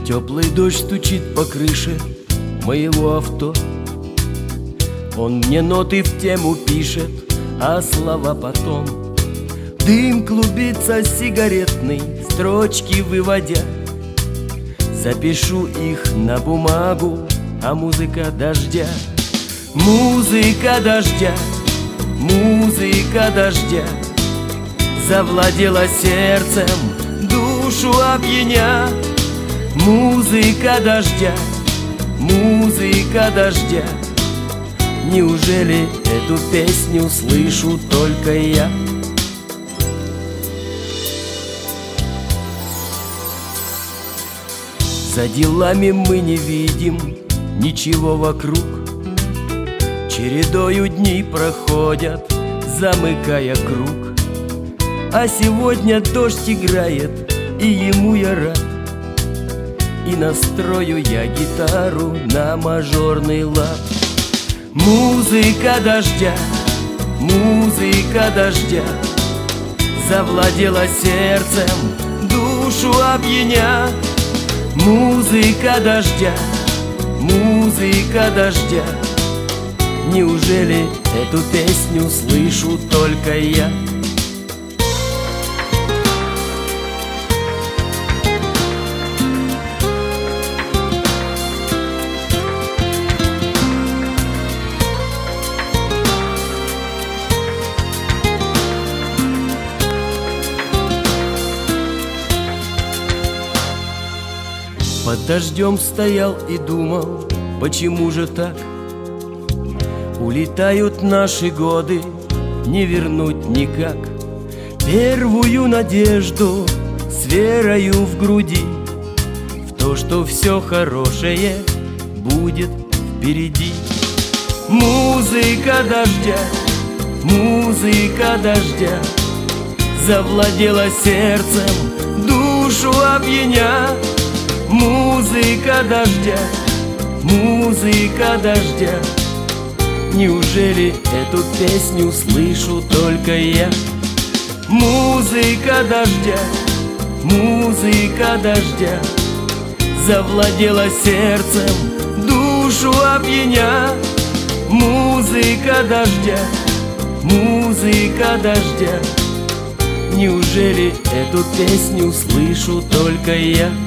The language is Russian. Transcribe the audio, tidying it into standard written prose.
Теплый дождь стучит по крыше моего авто. Он мне ноты в тему пишет, а слова потом. Дым клубится сигаретный, строчки выводя. Запишу их на бумагу, а музыка дождя. Музыка дождя, музыка дождя завладела сердцем, душу опьяня. Музыка дождя, музыка дождя. Неужели эту песню слышу только я? За делами мы не видим ничего вокруг. Чередою дни проходят, замыкая круг. А сегодня дождь играет, и ему я рад. И настрою я гитару на мажорный лад. Музыка дождя, музыка дождя завладела сердцем, душу опьяня. Музыка дождя, музыка дождя. Неужели эту песню слышу только я? Под дождем стоял и думал, почему же так? Улетают наши годы, не вернуть никак. Первую надежду с верою в груди в то, что все хорошее будет впереди. Музыка дождя, музыка дождя завладела сердцем, душу опьяня. Музыка дождя, музыка дождя. Неужели эту песню слышу только я? Музыка дождя, музыка дождя завладела сердцем, душу опьяня. Музыка дождя, музыка дождя. Неужели эту песню слышу только я?